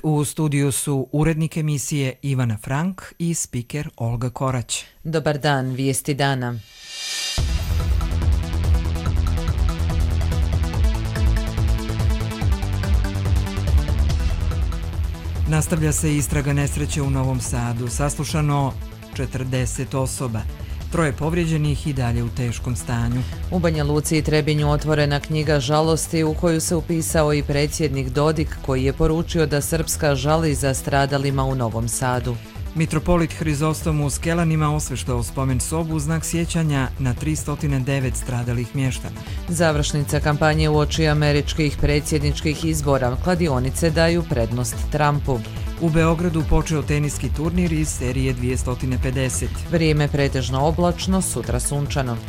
U studiju su urednik emisije Ivana Frank i spiker Olga Korać. Dobar dan, vijesti dana. Nastavlja se istraga nesreće u Novom Sadu. Saslušano 40 osoba. 3 povrijeđenih i dalje u teškom stanju. U Banja Luci i Trebinju otvorena knjiga žalosti u koju se upisao i predsjednik Dodik, koji je poručio da Srpska žali za stradalima u Novom Sadu. Mitropolit Hrizostom u Skelanima osveštao spomen sobu u znak sjećanja na 309 stradalih mještana. Završnica kampanje uoči američkih predsjedničkih izbora. Kladionice daju prednost Trumpu. U Beogradu počeo teniski turnir iz serije 250. Vrijeme pretežno oblačno, sutra sunčano.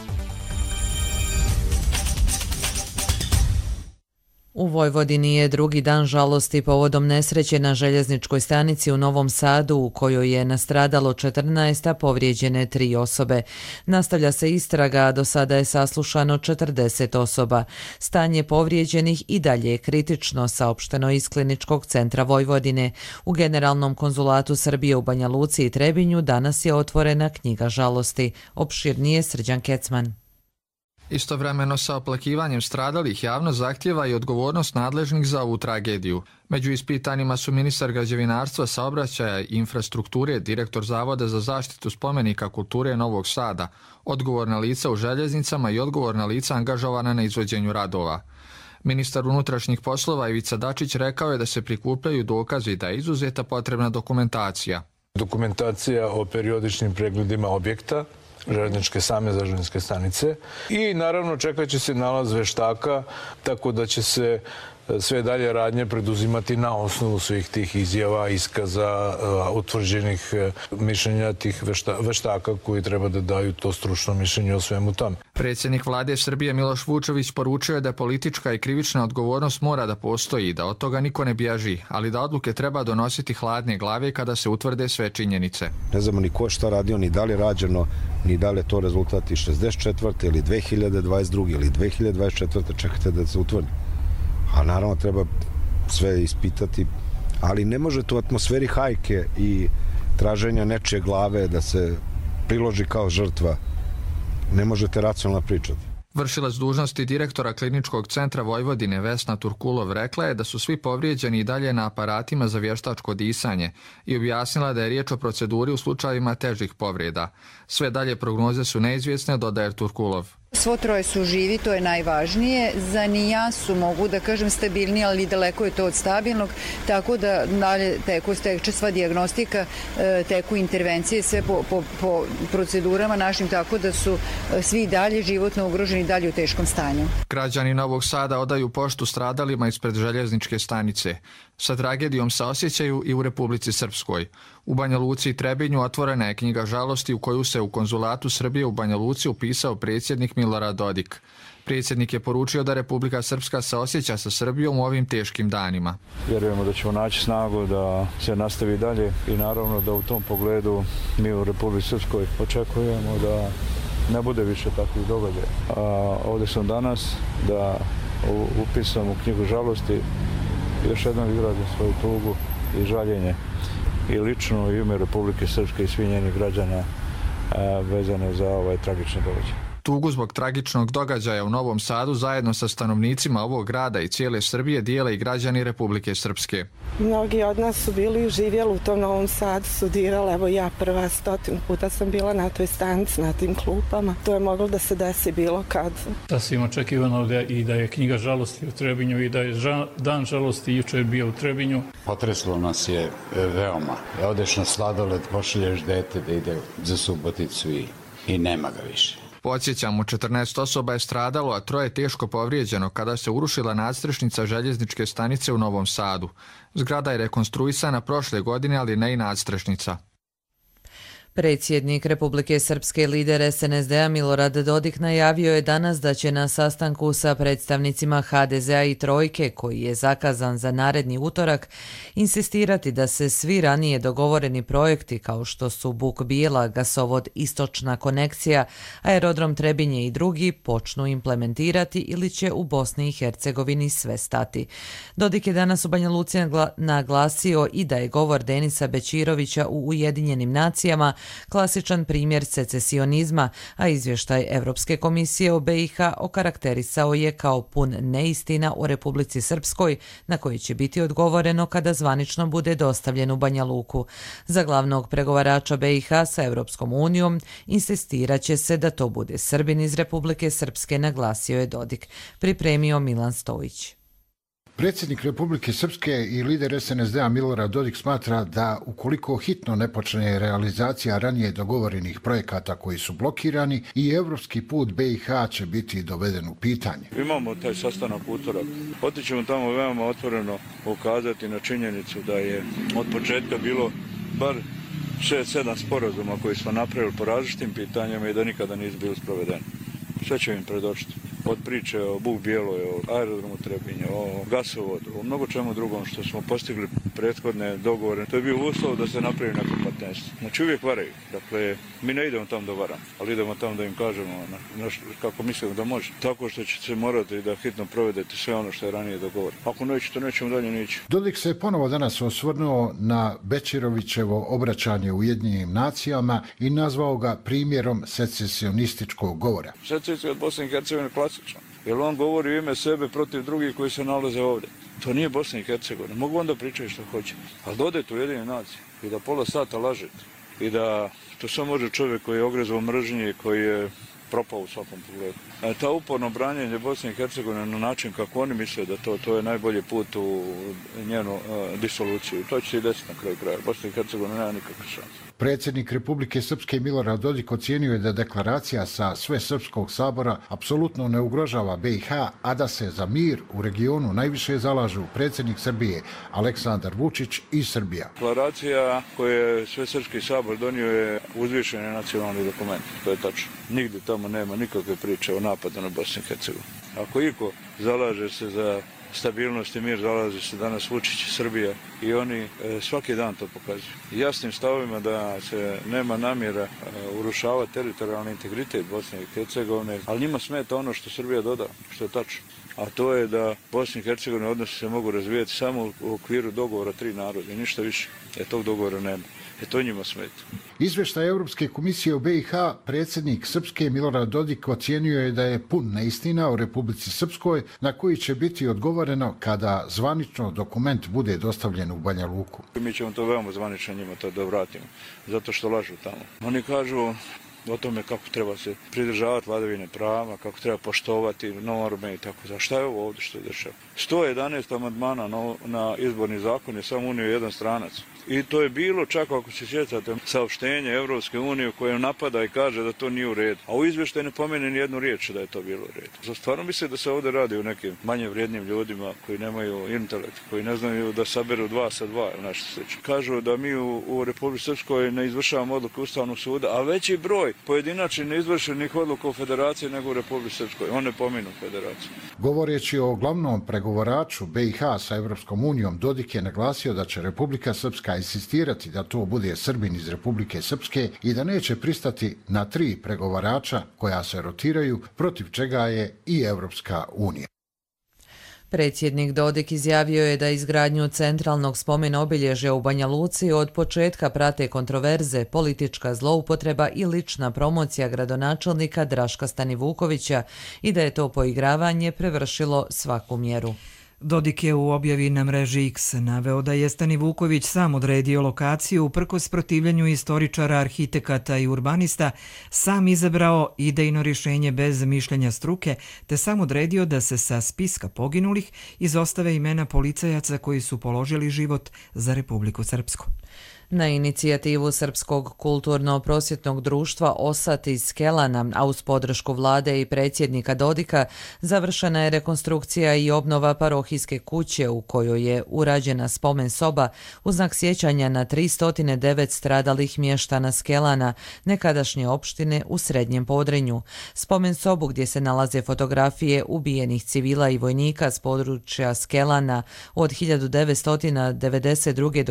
U Vojvodini je drugi dan žalosti povodom nesreće na željezničkoj stanici u Novom Sadu u kojoj je nastradalo 14, a povrijeđene 3 osobe. Nastavlja se istraga, a do sada je saslušano 40 osoba. Stanje povrijeđenih i dalje je kritično, saopšteno iz Kliničkog centra Vojvodine. U Generalnom konzulatu Srbije u Banja Luci i Trebinju danas je otvorena knjiga žalosti. Opširnije Srđan Kecman. Istovremeno sa oplakivanjem stradalih javnost zahtijeva i odgovornost nadležnih za ovu tragediju. Među ispitanima su ministar građevinarstva, saobraćaja i infrastrukture, direktor Zavoda za zaštitu spomenika kulture Novog Sada, odgovorna lica u željeznicama i odgovorna lica angažovana na izvođenju radova. Ministar unutrašnjih poslova Ivica Dačić rekao je da se prikupljaju dokazi i da je izuzeta potrebna dokumentacija. Dokumentacija o periodičnim pregledima objekta, same željezničke stanice i naravno čekat će se nalaz veštaka, tako da će se sve dalje radnje preduzimati na osnovu svih tih izjava, iskaza, utvrđenih mišljenja tih veštaka koji treba da daju to stručno mišljenje o svemu tome. Predsjednik vlade Srbije Miloš Vučević poručio je da politička i krivična odgovornost mora da postoji i da od toga niko ne bježi, ali da odluke treba donositi hladne glave kada se utvrde sve činjenice. Ne znamo ni ko šta radio, ni da li rađeno, ni da li je to rezultat iz 64. ili 2022. ili 2024. čekate da se utvrdi. A naravno treba sve ispitati, ali ne možete u atmosferi hajke i traženja nečije glave da se priloži kao žrtva. Ne možete racionalno pričati. Vršilac dužnosti direktora Kliničkog centra Vojvodine Vesna Turkulov rekla je da su svi povrijeđeni i dalje na aparatima za vještačko disanje i objasnila da je riječ o proceduri u slučajevima težih povreda. Sve dalje prognoze su neizvjesne, dodaje Turkulov. Svo 3 su živi, to je najvažnije. Za nijansu mogu da kažem stabilnije, ali daleko je to od stabilnog, tako da dalje teče sva dijagnostika, teku intervencije, sve po procedurama našim, tako da su svi dalje životno ugroženi, dalje u teškom stanju. Građani Novog Sada odaju poštu stradalima ispred željezničke stanice. Sa tragedijom se osjećaju i u Republici Srpskoj. U Banja Luci i Trebinju otvorena je knjiga žalosti u koju se u konzulatu Srbije u Banja Luci upisao predsjednik Milorad Dodik. Predsjednik je poručio da Republika Srpska se osjeća sa Srbijom u ovim teškim danima. Vjerujemo da ćemo naći snagu da se nastavi dalje i naravno da u tom pogledu mi u Republici Srpskoj očekujemo da ne bude više takvih događaja. Ovdje sam danas da upisam u knjigu žalosti još jednom izrazim svoju tugu i žaljenje i lično i ime Republike Srpske i svih njenih građana vezane za ovaj tragični događaj. Tugu zbog tragičnog događaja u Novom Sadu zajedno sa stanovnicima ovog grada i cijele Srbije dijele i građani Republike Srpske. Mnogi od nas su bili živjeli u tom Novom Sadu, studirali, evo ja prva 100 puta sam bila na toj stanici, na tim klupama. To je moglo da se desi bilo kad. Sasvim očekivano i da je knjiga žalosti u Trebinju i da je dan žalosti jučer bio u Trebinju. Potreslo nas je veoma. Odeš na sladoled, pošalješ dete da ide za Suboticu i nema ga više. Podsjećamo, 14 osoba je stradalo, a 3 je teško povrijeđeno kada se urušila nadstrešnica željezničke stanice u Novom Sadu. Zgrada je rekonstruisana prošle godine, ali ne i nadstrešnica. Predsjednik Republike Srpske, lider SNSD-a Milorad Dodik najavio je danas da će na sastanku sa predstavnicima HDZ-a i Trojke, koji je zakazan za naredni utorak, insistirati da se svi ranije dogovoreni projekti kao što su Buk Bijela, gasovod Istočna konekcija, aerodrom Trebinje i drugi počnu implementirati ili će u Bosni i Hercegovini sve stati. Dodik je danas u Banja Luci naglasio i da je govor Denisa Bećirovića u Ujedinjenim nacijama klasičan primjer secesionizma, a izvještaj Evropske komisije o BiH okarakterisao je kao pun neistina u Republici Srpskoj, na koji će biti odgovoreno kada zvanično bude dostavljen u Banja Luku. Za glavnog pregovarača BiH sa Evropskom unijom insistirat će se da to bude Srbin iz Republike Srpske, naglasio je Dodik. Pripremio Milan Stojić. Predsjednik Republike Srpske i lider SNSD-a Milorad Dodik smatra da ukoliko hitno ne počne realizacija ranije dogovorenih projekata koji su blokirani, i evropski put BiH će biti doveden u pitanje. Imamo taj sastanak utorak. Otićemo tamo veoma otvoreno ukazati na činjenicu da je od početka bilo bar 6-7 sporazuma koji smo napravili po različitim pitanjima i da nikada nisu bili sprovedeni. Sve će im predočiti. Od priče o Buk Bijeloj, o aerodromu Trebinje, o gasovodu, o mnogo čemu drugom što smo postigli prethodne dogovore. To je bio uslov da se napravi neko partnerstvo. Znači uvijek varaju. Dakle, mi ne idemo tamo da varamo, ali idemo tamo da im kažemo kako mislimo da može. Tako što će se morati da hitno provedete sve ono što je ranije dogovoreno. Ako nećete, nećemo dalje nići. Dodik se ponovo danas osvrnuo na Bećirovićevo obraćanje u Ujedinjenim nacijama i nazvao ga primjerom secesionističkog govora. Secesija od Bosne i Hercegovine klasična. Jer on govori u ime sebe protiv drugih koji se nalaze ovdje. To nije Bosna i Hercegovina. Mogu onda pričati što hoće. Ali da odete u Ujedinjene nacije i da pola sata lažete i da to samo može čovjek koji je ogrezao mržnje, koji je propao u svakom pogledu. Ta uporno branjenje Bosne i Hercegovine na način kako oni misle da to je najbolji put u njenu disoluciju. To će se i desiti na kraju kraja. Bosna i Hercegovina nema nikakve šanse. Predsjednik Republike Srpske Milorad Dodik ocijenio je da deklaracija sa Svesrpskog sabora apsolutno ne ugrožava BiH, a da se za mir u regionu najviše zalažu predsjednik Srbije Aleksandar Vučić i Srbija. Deklaracija koju je Svesrpski sabor donio je uzvišeni nacionalni dokument. To je tačno. Nigdje tamo nema nikakve priče o napadu na Bosnu i Hercegovinu. Ako iko zalaže se za stabilnost i mir, zalaže se danas Vučić i Srbija i oni svaki dan to pokazuju. Jasnim stavovima da se nema namjera urušavati teritorijalni integritet Bosne i Hercegovine, ali njima smeta ono što Srbija doda, što je tačno. A to je da Bosna i Hercegovina odnosi se mogu razvijati samo u okviru dogovora 3 naroda i ništa više. Tog dogovora nema. To njima smeta. Izvještaj Europske komisije u BiH predsjednik Srpske Milorad Dodik ocijenio je da je pun neistina u Republici Srpskoj, na koji će biti odgovoreno kada zvanično dokument bude dostavljen u Banja Luku. Mi ćemo to veoma zvanično njima to da vratimo, zato što lažu tamo. Oni kažu o tome kako treba se pridržavati vladavine prava, kako treba poštovati norme i tako da. Šta je ovo ovdje što je dešava? 111 amandmana na izborni zakon je samo unio jedan stranac. I to je bilo, čak ako se sjećate, saopštenje Evropske unije koje napada i kaže da to nije u redu. A u izvještaju ne pomene ni jednu riječ da je to bilo u redu. Stvarno misle da se ovdje radi o nekim manje vrijednim ljudima koji nemaju intelekt, koji ne znaju da saberu 2 sa 2 ili nešto slično. Kažu da mi u Republici Srpskoj ne izvršavamo odluke Ustavnog suda, a veći broj pojedinačnih neizvršenih odluka u Federaciji nego u Republici Srpskoj. One pominu Federaciju. Govoreći o glavnom pregovaraču BiH sa Evropskom unijom, Dodik je naglasio da će Republika Srpska insistirati da to bude Srbin iz Republike Srpske i da neće pristati na 3 pregovarača koja se rotiraju, protiv čega je i Evropska unija. Predsjednik Dodik izjavio je da izgradnju centralnog spomen obilježja u Banja Luci od početka prate kontroverze, politička zloupotreba i lična promocija gradonačelnika Draška Stanivukovića i da je to poigravanje prevršilo svaku mjeru. Dodik je u objavi na mreži X naveo da je Stanivuković sam odredio lokaciju uprkos protivljenju istoričara, arhitekata i urbanista, sam izabrao idejno rješenje bez mišljenja struke, te sam odredio da se sa spiska poginulih izostave imena policajaca koji su položili život za Republiku Srpsku. Na inicijativu Srpskog kulturno-prosvjetnog društva OSAT iz Skelana, a uz podršku vlade i predsjednika Dodika, završena je rekonstrukcija i obnova parohijske kuće u kojoj je urađena spomen soba u znak sjećanja na 309 stradalih mještana Skelana, nekadašnje opštine u Srednjem Podrinju. Spomen sobu gdje se nalaze fotografije ubijenih civila i vojnika s područja Skelana od 1992. do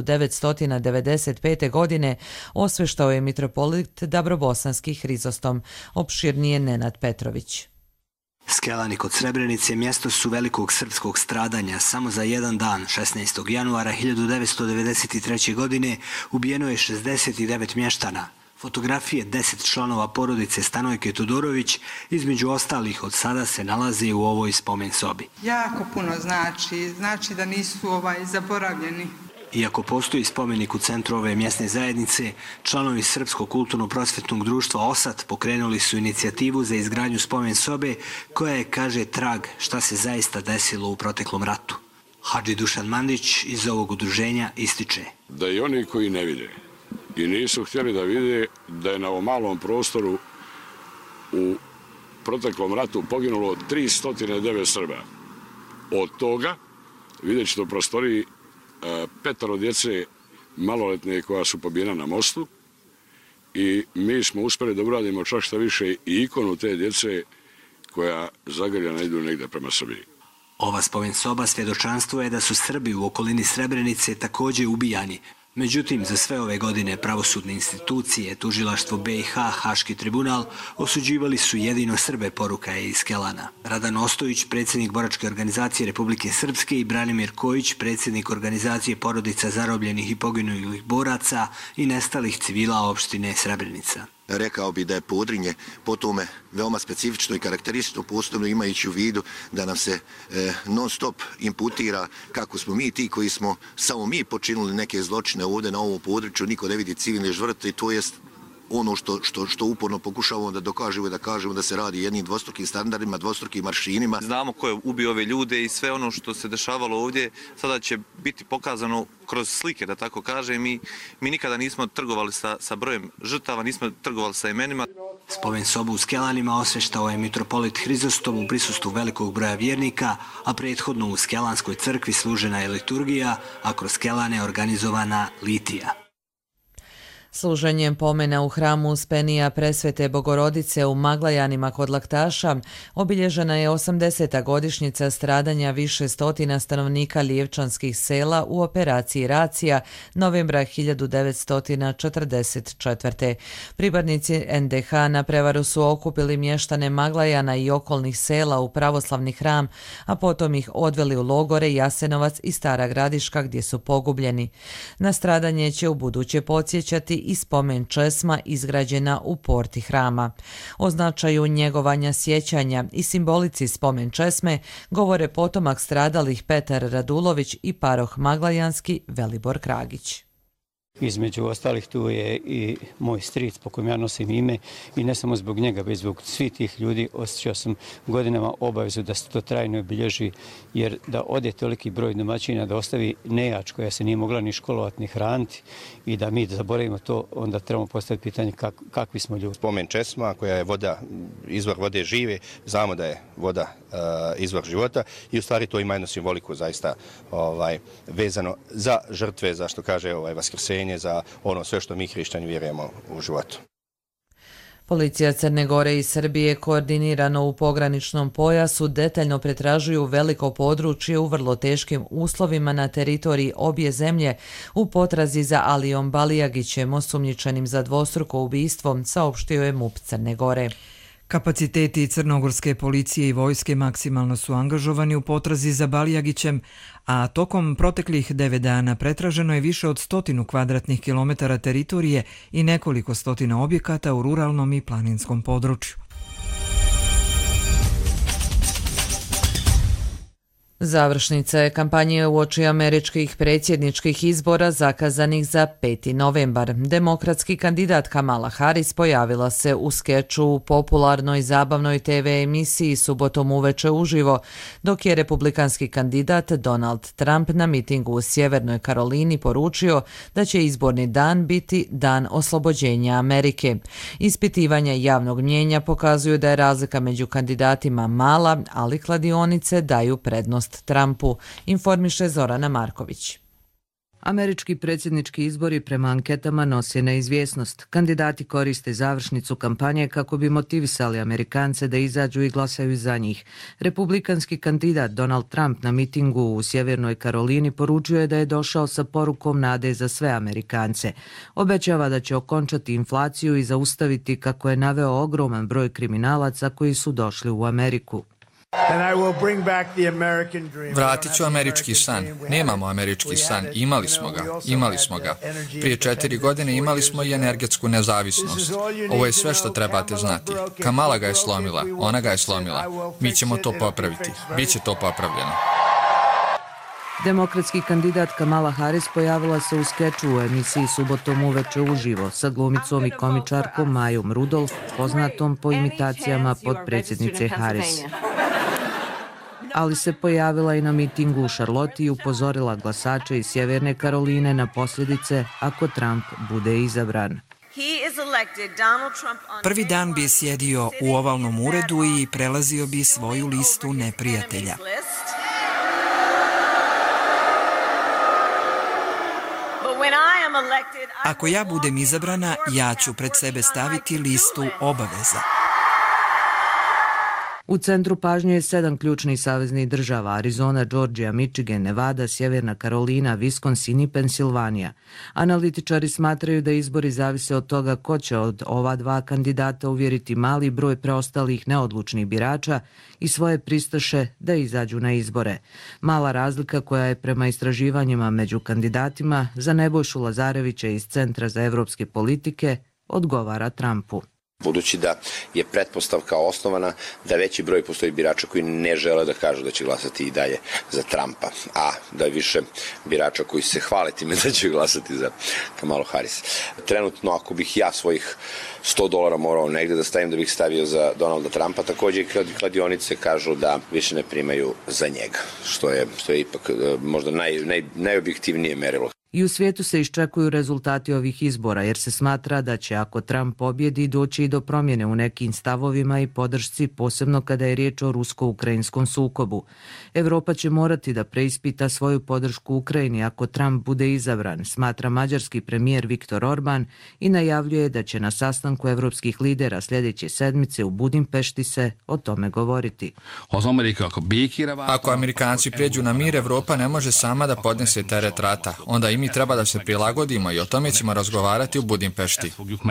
1995. godine osveštao je mitropolit Dabrobosanski Hrizostom, opširnije Nenad Petrović. Skelani kod Srebrenice mjesto su velikog srpskog stradanja. Samo za jedan dan, 16. januara 1993. godine, ubijeno je 69 mještana. Fotografije 10 članova porodice Stanojke Todorović, između ostalih od sada, se nalaze u ovoj spomen sobi. Jako puno znači da nisu zaboravljeni. Iako postoji spomenik u centru ove mjesne zajednice, članovi Srpskog kulturno-prosvjetnog društva OSAT pokrenuli su inicijativu za izgradnju spomen sobe koja je, kaže, trag šta se zaista desilo u proteklom ratu. Hadži Dušan Mandić iz ovog udruženja ističe da i oni koji ne vide i nisu htjeli da vide da je na ovom malom prostoru u proteklom ratu poginulo 309 Srba. Od toga vidjet ćete u prostoriji 5 djece maloletne koja su pobijena na mostu i mi smo uspjeli da uradimo čak šta više i ikonu te djece koja zagrljena idu negdje prema Srbiji. Ova spomen soba svjedočanstvo je da su Srbi u okolini Srebrenice također ubijani. Međutim, za sve ove godine pravosudne institucije, tužilaštvo BiH, Haški tribunal, osuđivali su jedino Srbe, poruka je iz Skelana. Radan Ostojić, predsjednik boračke organizacije Republike Srpske, i Branimir Kojić, predsjednik organizacije porodica zarobljenih i poginulih boraca i nestalih civila opštine Srebrenica. Rekao bi da je Podrinje po tome veoma specifično i karakteristično, posebno imajući u vidu da nam se non stop imputira kako smo mi ti koji smo samo mi počinili neke zločine ovdje na ovom području, niko ne vidi civilne žrtve, to jest ono što uporno pokušavamo da dokažemo i da kažemo da se radi jednim dvostrukim standardima, dvostrukim aršinima. Znamo ko je ubio ove ljude i sve ono što se dešavalo ovdje sada će biti pokazano kroz slike, da tako kažem. Mi nikada nismo trgovali sa brojem žrtava, nismo trgovali sa imenima. Spomen sobu u Skelanima osveštao je mitropolit Hrizostom u prisustvu velikog broja vjernika, a prethodno u Skelanskoj crkvi služena je liturgija, a kroz Skelane organizovana litija. Služenjem pomena u hramu Uspenija Presvete Bogorodice u Maglajanima kod Laktaša obilježena je 80. godišnjica stradanja više stotina stanovnika lijevčanskih sela u operaciji Racija novembra 1944. Pripadnici NDH na prevaru su okupili mještane Maglajana i okolnih sela u pravoslavni hram, a potom ih odveli u logore Jasenovac i Stara Gradiška gdje su pogubljeni. Na stradanje će u buduće podsjećati i spomen česma izgrađena u porti hrama. O značaju njegovanja sjećanja i simbolici spomen česme govore potomak stradalih Petar Radulović i paroh Maglajanski Velibor Kragić. Između ostalih tu je i moj stric po kojem ja nosim ime i ne samo zbog njega, već zbog svih tih ljudi osjećao sam godinama obavezu da se to trajno obilježi, jer da ode toliki broj domaćina, da ostavi nejač koja se nije mogla ni školovati ni hraniti i da mi zaboravimo to, onda trebamo postaviti pitanje kakvi smo ljudi. Spomen česma koja je voda, izvor vode žive, znamo da je voda izvor života i u stvari to ima jednu simboliku zaista vezano za žrtve, za što kaže vaskrsenje, za ono sve što mi hrišćani vjerujemo u životu. Policija Crne Gore i Srbije koordinirano u pograničnom pojasu detaljno pretražuju veliko područje u vrlo teškim uslovima na teritoriji obje zemlje u potrazi za Alijom Balijagićem, osumnjičenim za dvostruko ubistvo, saopštio je MUP Crne Gore. Kapaciteti crnogorske policije i vojske maksimalno su angažovani u potrazi za Balijagićem, a tokom proteklih 9 dana pretraženo je više od 100 kvadratnih kilometara teritorije i nekoliko stotina objekata u ruralnom i planinskom području. Završnica je kampanje uoči američkih predsjedničkih izbora zakazanih za 5. novembar. Demokratski kandidat Kamala Harris pojavila se u skeču u popularnoj zabavnoj TV emisiji subotom uveče uživo, dok je republikanski kandidat Donald Trump na mitingu u Sjevernoj Karolini poručio da će izborni dan biti dan oslobođenja Amerike. Ispitivanja javnog mnijenja pokazuju da je razlika među kandidatima mala, ali kladionice daju prednost Trumpu, informiše Zorana Marković. Američki predsjednički izbori prema anketama nose neizvjesnost. Kandidati koriste završnicu kampanje kako bi motivisali Amerikance da izađu i glasaju za njih. Republikanski kandidat Donald Trump na mitingu u Sjevernoj Karolini poručio je da je došao sa porukom nade za sve Amerikance. Obećava da će okončati inflaciju i zaustaviti, kako je naveo, ogroman broj kriminalaca koji su došli u Ameriku. Vratit ću američki san. Nemamo američki san, imali smo ga. Prije 4 godine imali smo i energetsku nezavisnost. Ovo je sve što trebate znati. Kamala ga je slomila, ona ga je slomila. Mi ćemo to popraviti. Biće to popravljeno. Demokratski kandidat Kamala Harris pojavila se u skeču u emisiji subotom uveče uživo sa glumicom i komičarkom Majom Rudolph, poznatom po imitacijama potpredsjednice Harris. Ali se pojavila i na mitingu u Charlotte i upozorila glasače iz Sjeverne Karoline na posljedice ako Trump bude izabran. Prvi dan bi sjedio u ovalnom uredu i prelazio bi svoju listu neprijatelja. Ako ja budem izabrana, ja ću pred sebe staviti listu obaveza. U centru pažnje je 7 ključnih saveznih država: Arizona, Georgia, Michigan, Nevada, Sjeverna Karolina, Wisconsin i Pensilvanija. Analitičari smatraju da izbori zavise od toga ko će od ova dva kandidata uvjeriti mali broj preostalih neodlučnih birača i svoje pristaše da izađu na izbore. Mala razlika koja je prema istraživanjima među kandidatima za Nebojšu Lazarevića iz Centra za evropske politike odgovara Trumpu. Budući da je pretpostavka osnovana da veći broj postoji birača koji ne žele da kažu da će glasati i dalje za Trumpa, a da je više birača koji se hvale time da će glasati za Kamalu Harris. Trenutno, ako bih ja svojih $100 morao negde da stavim da bih stavio za Donalda Trumpa, također i kladionice kažu da više ne primaju za njega, što je ipak možda najobjektivnije merilo. I u svijetu se iščekuju rezultati ovih izbora, jer se smatra da će, ako Trump pobjedi, doći i do promjene u nekim stavovima i podršci, posebno kada je riječ o rusko-ukrajinskom sukobu. Evropa će morati da preispita svoju podršku Ukrajini ako Trump bude izabran, smatra mađarski premijer Viktor Orban i najavljuje da će na sastanku evropskih lidera sljedeće sedmice u Budimpešti se o tome govoriti. Ako Amerikanci prijeđu na mir, Evropa ne može sama da podnese teret rata. Onda i mi treba da se prilagodimo i o tome ćemo razgovarati u Budimpešti.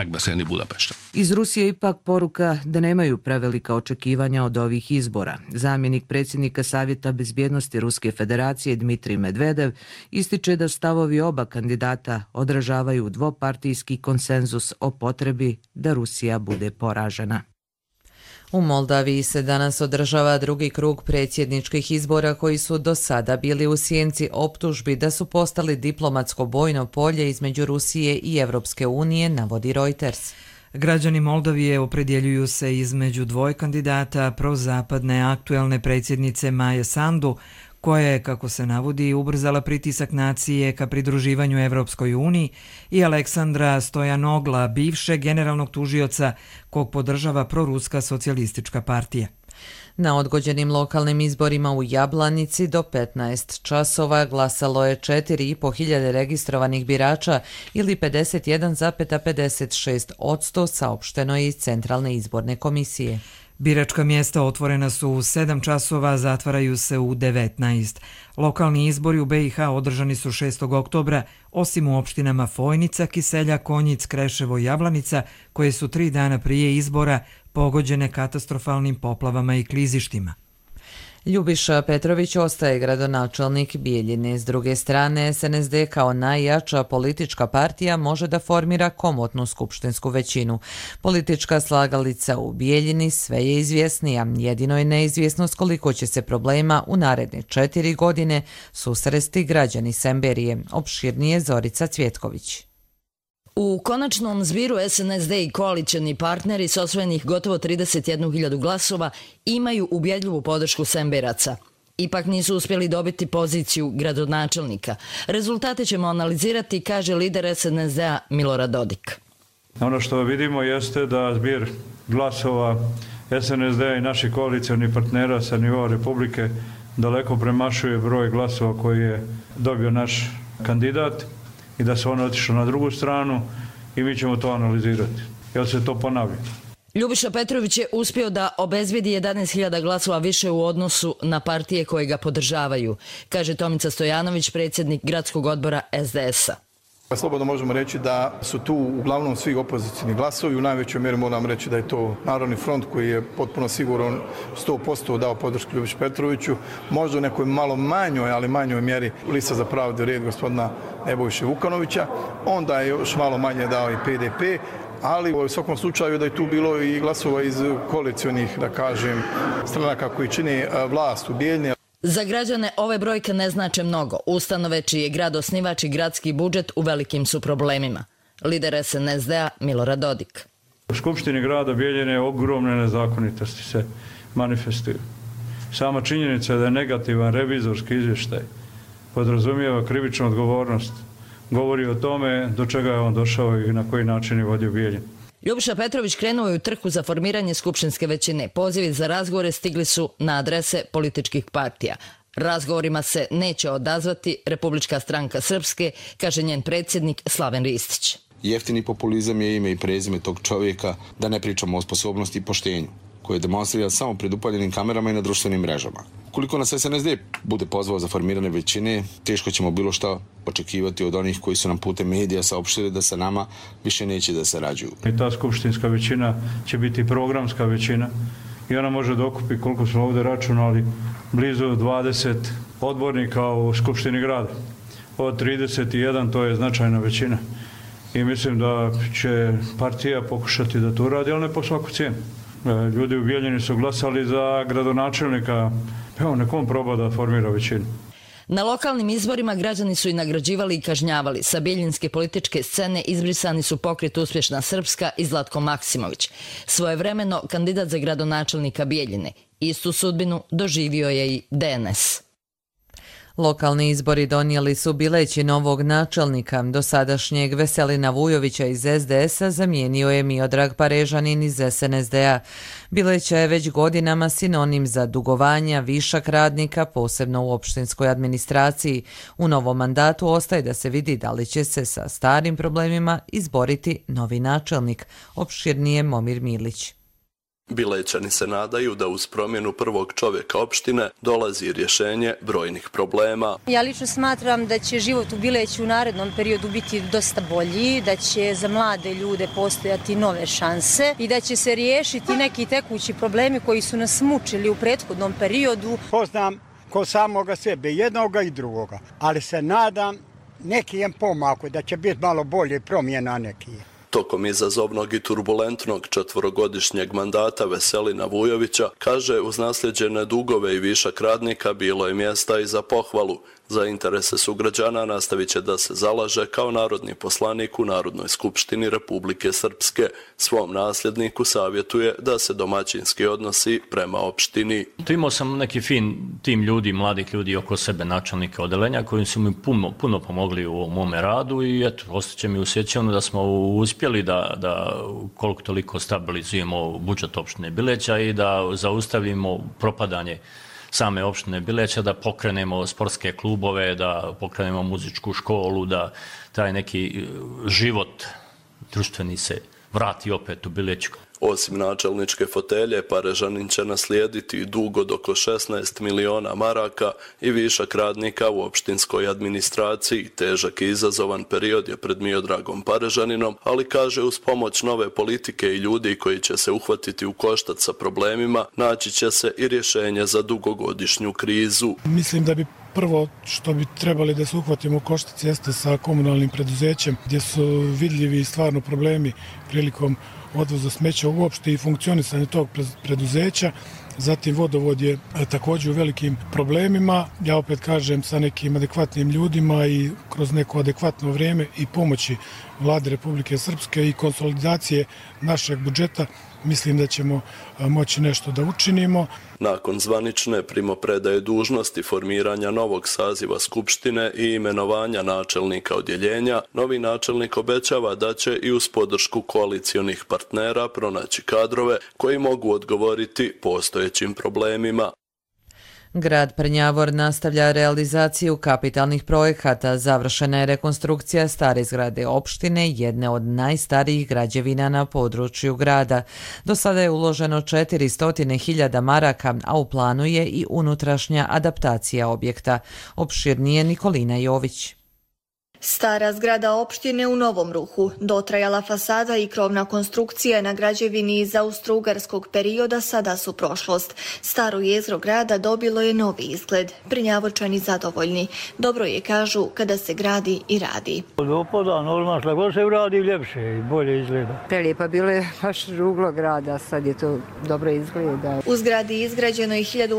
Iz Rusije ipak poruka da nemaju prevelika očekivanja od ovih izbora. Zamjenik predsjednika Savjeta bezbjednosti Ruske federacije Dmitrij Medvedev ističe da stavovi oba kandidata odražavaju dvopartijski konsenzus o potrebi da Rusija bude poražena. U Moldaviji se danas održava drugi krug predsjedničkih izbora koji su do sada bili u sjenci optužbi da su postali diplomatsko bojno polje između Rusije i Evropske unije, navodi Reuters. Građani Moldavije opredjeljuju se između dvoje kandidata prozapadne aktuelne predsjednice Maje Sandu, koja je, kako se navodi, ubrzala pritisak nacije ka pridruživanju Evropskoj uniji, i Aleksandra Stojanogla, bivšeg generalnog tužioca kog podržava proruska socijalistička partija. Na odgođenim lokalnim izborima u Jablanici do 15 časova glasalo je 4.500 registrovanih birača ili 51,56%, saopšteno je iz Centralne izborne komisije. Biračka mjesta otvorena su u 7 časova, zatvaraju se u 19. Lokalni izbori u BiH održani su 6. oktobra, osim u opštinama Fojnica, Kiselja, Konjic, Kreševo i Jablanica, koje su 3 dana prije izbora pogođene katastrofalnim poplavama i klizištima. Ljubiša Petrović ostaje gradonačelnik Bijeljine. S druge strane, SNSD kao najjača politička partija može da formira komotnu skupštinsku većinu. Politička slagalica u Bijeljini sve je izvjesnija. Jedino je neizvjesnost koliko će se problema u naredne 4 godine susresti građani Semberije. Opširnije Zorica Cvjetković. U konačnom zbiru SNSD i koalicijni partneri s osvojenih gotovo 31.000 glasova imaju ubjedljivu podršku Semberaca. Ipak nisu uspjeli dobiti poziciju gradonačelnika. Rezultate ćemo analizirati, kaže lider SNSD-a Milorad Dodik. Ono što vidimo jeste da zbir glasova SNSD-a i naših koalicijnih partnera sa nivoa Republike daleko premašuje broj glasova koji je dobio naš kandidat i da se on otišao na drugu stranu i mi ćemo to analizirati. Jel se to ponavlja? Ljubiša Petrović je uspio da obezbedi 11.000 glasova više u odnosu na partije koje ga podržavaju, kaže Tomica Stojanović, predsjednik gradskog odbora SDS-a. Slobodno možemo reći da su tu uglavnom svi opozicijni glasovi. U najvećoj mjeri moram reći da je to Narodni front koji je potpuno siguran 100% dao podršku Ljubiši Petroviću. Možda u nekoj malo manjoj, ali manjoj mjeri Lista za pravdu i red gospodina Nebojše Vukanovića. Onda je još malo manje dao i PDP, ali u svakom slučaju da je tu bilo i glasova iz koalicionih, da kažem, stranaka koji čine vlast u Bijeljini. Za građane ove brojke ne znače mnogo. Ustanove čiji je grad osnivač i gradski budžet u velikim su problemima. Lider SNSD-a Milorad Dodik. U Skupštini grada Bijeljine ogromne nezakonitosti se manifestuju. Sama činjenica da je negativan revizorski izvještaj podrazumijeva krivičnu odgovornost, govori o tome do čega je on došao i na koji način je vodio Bijeljinu. Ljubiša Petrović krenuo je u trku za formiranje skupštinske većine. Pozivi za razgovore stigli su na adrese političkih partija. Razgovorima se neće odazvati Republička stranka Srpske, kaže njen predsjednik Slaven Ristić. Jeftini populizam je ime i prezime tog čovjeka, da ne pričamo o sposobnosti i poštenju, koje demonstrira samo pred upaljenim kamerama i na društvenim mrežama. Ukoliko nas SNSD bude pozvao za formirane većine, teško ćemo bilo šta očekivati od onih koji su nam putem medija saopštili da sa nama više neće da sarađuju. I ta skupštinska većina će biti programska većina i ona može da okupi, koliko smo ovdje računali, blizu 20 odbornika u Skupštini grada. Od 31 to je značajna većina. I mislim da će partija pokušati da to radi, ali ne po svaku cijenu. Ljudi u Bijeljini su glasali za gradonačelnika. Evo, nekom proba da formira većinu. Na lokalnim izborima građani su i nagrađivali i kažnjavali. Sa bijeljinske političke scene izbrisani su Pokret Uspješna Srpska i Zlatko Maksimović. Svojevremeno kandidat za gradonačelnika Bijeljine. Istu sudbinu doživio je i DNS. Lokalni izbori donijeli su Bileći novog načelnika. Dosadašnjeg Veselina Vujovića iz SDS-a zamijenio je Miodrag Parežanin iz SNSD-a. Bileća je već godinama sinonim za dugovanja, višak radnika, posebno u opštinskoj administraciji. U novom mandatu ostaje da se vidi da li će se sa starim problemima izboriti novi načelnik. Opširnije Momir Milić. Bilećani se nadaju da uz promjenu prvog čovjeka opštine dolazi rješenje brojnih problema. Ja lično smatram da će život u Bileću u narednom periodu biti dosta bolji, da će za mlade ljude postojati nove šanse i da će se riješiti neki tekući problemi koji su nas mučili u prethodnom periodu. Poznam ko samoga sebe, jednoga i drugoga, ali se nadam nekijem pomaku da će biti malo bolje promjena nekije. Tokom izazovnog i turbulentnog 4-godišnjeg mandata Veselina Vujovića, kaže, uz nasljeđene dugove i višak radnika bilo je mjesta i za pohvalu. Za interese sugrađana nastavit će da se zalaže kao narodni poslanik u Narodnoj skupštini Republike Srpske. Svom nasljedniku savjetuje da se domaćinski odnosi prema opštini. Imao sam neki fin tim ljudi, mladih ljudi oko sebe, načelnika odeljenja, koji su mi puno pomogli u mome radu i eto, osjećam mi usjećano da smo uspjeli da koliko toliko stabilizujemo budžet opštine Bileća i da zaustavimo propadanje same opštine Bileća, da pokrenemo sportske klubove, da pokrenemo muzičku školu, da taj neki život društveni se vrati opet u Bileću. Osim načelničke fotelje, Parežanin će naslijediti dug od oko 16 miliona maraka i višak radnika u opštinskoj administraciji. Težak i izazovan period je pred Miodragom Parežaninom, ali kaže uz pomoć nove politike i ljudi koji će se uhvatiti u koštac sa problemima, naći će se i rješenje za dugogodišnju krizu. Mislim da bi prvo što bi trebali da se uhvatimo u koštac jeste sa komunalnim preduzećem, gdje su vidljivi stvarno problemi prilikom odvoza smeća uopšte i funkcionisanja tog preduzeća. Zatim vodovod je također u velikim problemima, ja opet kažem sa nekim adekvatnim ljudima i kroz neko adekvatno vrijeme i pomoći Vlade Republike Srpske i konsolidacije našeg budžeta, mislim da ćemo moći nešto da učinimo. Nakon zvanične primopredaje dužnosti formiranja novog saziva Skupštine i imenovanja načelnika odjeljenja, novi načelnik obećava da će i uz podršku koalicionih partnera pronaći kadrove koji mogu odgovoriti postojećim problemima. Grad Prnjavor nastavlja realizaciju kapitalnih projekata. Završena je rekonstrukcija stare zgrade opštine, jedne od najstarijih građevina na području grada. Do sada je uloženo 400.000 maraka, a u planu je i unutrašnja adaptacija objekta. Opširnije Nikolina Jović. Stara zgrada opštine u novom ruhu, dotrajala fasada i krovna konstrukcija na građevini iz austro-ugarskog perioda sada su prošlost. Staro jezgro grada dobilo je novi izgled. Prnjavorčani zadovoljni. Dobro je, kažu, kada se gradi i radi. Dopada, normalno, što god se uradi, ljepše i bolje izgleda. Prelijepa bilo je baš ruglo grada, sad je to dobro izgleda. U zgradi izgrađenoj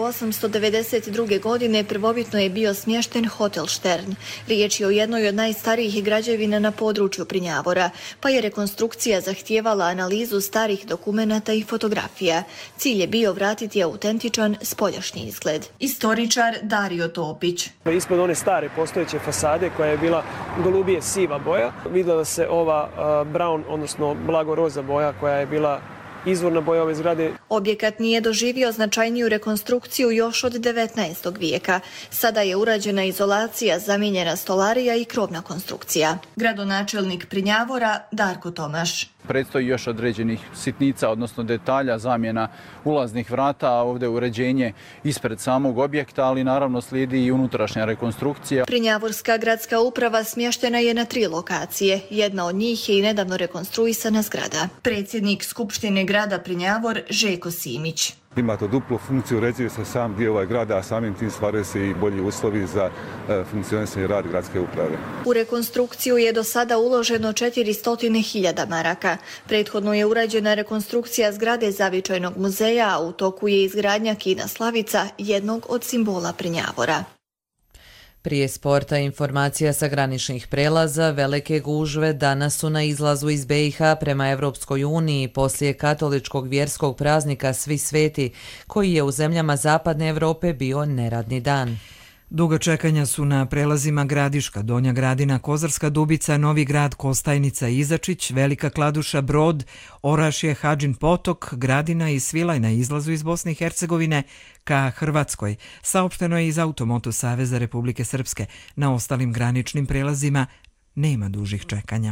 1892. godine prvobitno je bio smješten hotel Štern. Riječ je o jednoj od najstarijih građevina na području Prnjavora, pa je rekonstrukcija zahtijevala analizu starih dokumenata i fotografija. Cilj je bio vratiti autentičan spoljašnji izgled. Istoričar Dario Topić. Ispod one stare postojeće fasade koja je bila golubije siva boja, vidjela se ova brown, odnosno blago roza boja koja je bila izvorna boja ove zgrade. Objekat nije doživio značajniju rekonstrukciju još od 19. vijeka. Sada je urađena izolacija, zamijenjena stolarija i krovna konstrukcija. Gradonačelnik Prnjavora Darko Tomaš. Predstoji još određenih sitnica, odnosno detalja, zamjena ulaznih vrata, a ovdje uređenje ispred samog objekta, ali naravno slijedi i unutrašnja rekonstrukcija. Prnjavorska gradska uprava smještena je na 3 lokacije. Jedna od njih je i nedavno rekonstruisana zgrada. Predsjednik Skupštine grada Prnjavor Željko Simić. Ima to duplu funkciju, uređuje se sam dio grada, a samim tim stvaraju se i bolji uslovi za funkcionisanje rad gradske uprave. U rekonstrukciju je do sada uloženo 400.000 maraka. Prethodno je urađena rekonstrukcija zgrade Zavičajnog muzeja, a u toku je izgradnja kina Slavica, jednog od simbola Prnjavora. Prije sporta informacija sa graničnih prelaza. Velike gužve danas su na izlazu iz BiH prema Evropskoj uniji poslije katoličkog vjerskog praznika Svi sveti, koji je u zemljama Zapadne Evrope bio neradni dan. Duga čekanja su na prelazima Gradiška, Donja Gradina, Kozarska Dubica, Novi Grad, Kostajnica, Izačić, Velika Kladuša, Brod, Orašje, Hadžin Potok, Gradina i Svilaj na izlazu iz Bosne i Hercegovine ka Hrvatskoj. Saopšteno je iz Automoto Saveza Republike Srpske. Na ostalim graničnim prelazima nema dužih čekanja.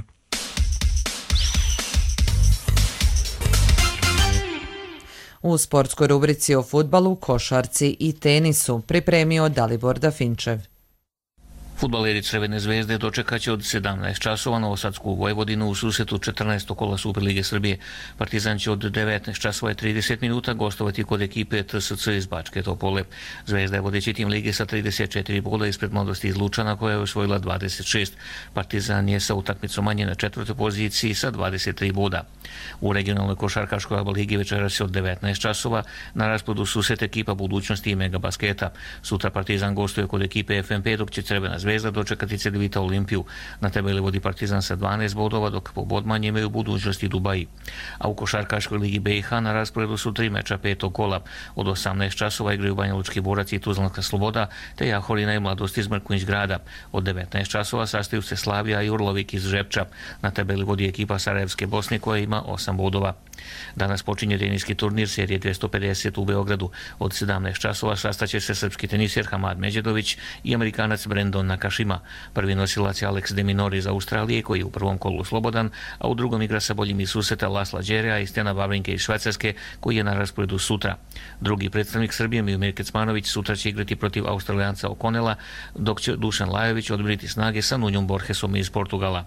U sportskoj rubrici o fudbalu, košarci i tenisu pripremio Dalibor Dafinčev. Fudbaleri Crvene zvezde dočekat će od 17 časova Novosadsku Vojvodinu u susretu 14. kola Superlige Srbije. Partizan će od 19 časova i 30 minuta gostovati kod ekipe TSC iz Bačke Topole. Zvezda je vodeći tim lige sa 34 boda ispred Mladosti iz Lučana koja je osvojila 26. Partizan je sa utakmicom manje na 4. poziciji sa 23 boda. U regionalnoj košarkaškoj ABA ligi večeras se od 19 časova na rasporedu susret ekipa Budućnosti i Megabasketa. Sutra Partizan gostuje kod ekipe FNP, dok će Crvena Zvezda dočekati Cedevita Olimpiju. Na tabeli vodi Partizan sa 12 bodova, dok po bod manje imaju Budućnost i Dubaji. A u košarkaškoj ligi BiH na rasporedu su 3 meča 5. kola. Od 18 časova igraju Banjalučki Borac i Tuzlanska Sloboda, te Jaholina i Mladost iz Mrkonjić Grada. Od 19 časova sastaju se Slavija i Urlovik iz Žepča. Na tabeli vodi ekipa Sarajevske Bosne koja ima 8 bodova. Danas počinje teniski turnir serije 250 u Beogradu. Od 17 časova sastaće se srpski teniser Hamad Međedović i Amerikanac Brandon Nakashima. Prvi nosilac je Alex de Minaur iz Australije, koji je u prvom kolu slobodan, a u drugom igra sa boljim iz susreta Lasla Đerea i Stena Wawrinke iz Švajcarske, koji je na rasporedu sutra. Drugi predstavnik Srbije, Miomir Kecmanović, sutra će igrati protiv Australijanca O'Connella, dok će Dušan Lajović odmjeriti snage sa Nunjom Borgesom iz Portugala.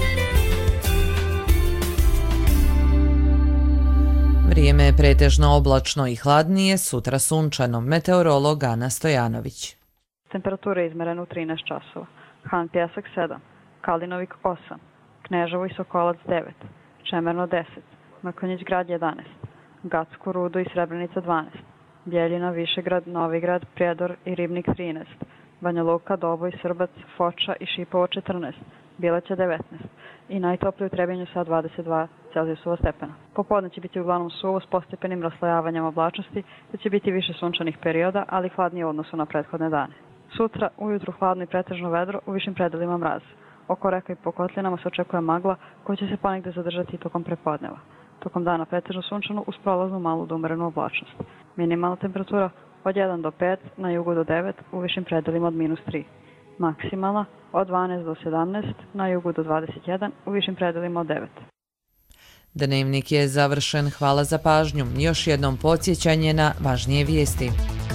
Vrijeme je pretežno oblačno i hladnije, sutra sunčano. Meteorolog Ana Stojanović. Temperatura je izmerena u 13 časova. Han Pjesak 7, Kalinovik 8, Kneževo i Sokolac 9, Čemerno 10, Mrkonjić grad 11, Gacko, Rudo i Srebrenica 12, Bjeljina, Višegrad, Novigrad, Prijedor i Ribnik 13, Banja Luka, Doboj, Srbac, Foča i Šipovo 14, Bileća 19 i najtoplije u Trebinju sa 22 Celzijusova stepena. Popodne će biti uglavnom suvo s postepenim raslojavanjem oblačnosti, te će biti više sunčanih perioda, ali hladnije u odnosu na prethodne dane. Sutra ujutru hladno i pretežno vedro, u višim predelima mraz. Oko reka i po kotlinama se očekuje magla koja će se ponegde zadržati tokom prepodneva. Tokom dana pretežno sunčano uz prolaznu malu do umerenu oblačnost. Minimalna temperatura od 1 do 5, na jugu do 9, u višim predelima od -3. Maksimalna od 12 do 17, na jugu do 21, u višim predelima od 9. Dnevnik je završen. Hvala za pažnju. Još jednom podsjećanje na važnije vijesti.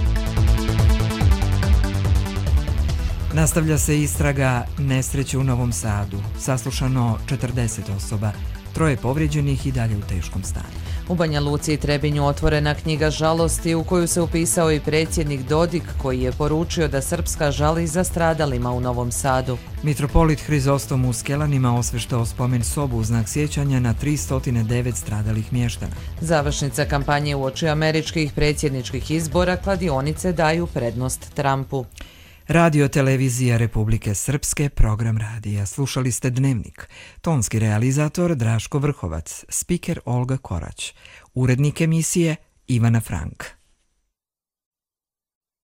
Nastavlja se istraga nesreće u Novom Sadu. Saslušano 40 osoba. 3 povrijeđenih i dalje u teškom stanju. U Banja Luci i Trebinju otvorena knjiga žalosti u koju se upisao i predsjednik Dodik, koji je poručio da Srpska žali za stradalima u Novom Sadu. Mitropolit Hrizostom u Skelanima osveštao spomen sobu u znak sjećanja na 309 stradalih mještana. Završnica kampanje uoči američkih predsjedničkih izbora, kladionice daju prednost Trumpu. Radio televizija Republike Srpske, program radija. Slušali ste Dnevnik. Tonski realizator Draško Vrhovac, spiker Olga Korać, urednik emisije Ivana Frank.